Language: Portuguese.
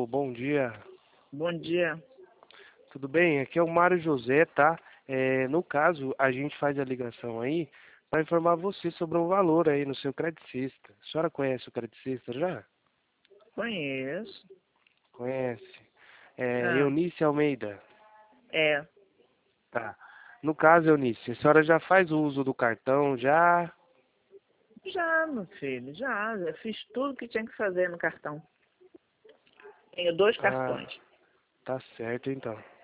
bom dia. Bom dia. Tudo bem? Aqui é o Mário José, tá? No caso, a gente faz a ligação aí para informar você sobre um valor aí no seu Credicista. A senhora conhece o Credicista já? Conheço. Conhece. Ah, Eunice Almeida. é. Tá. No caso, Eunice, a senhora já faz o uso do cartão, já? Já, meu filho, já. Já fiz tudo que tinha que fazer no cartão. Tenho 2 Ah, cartões. tá certo então.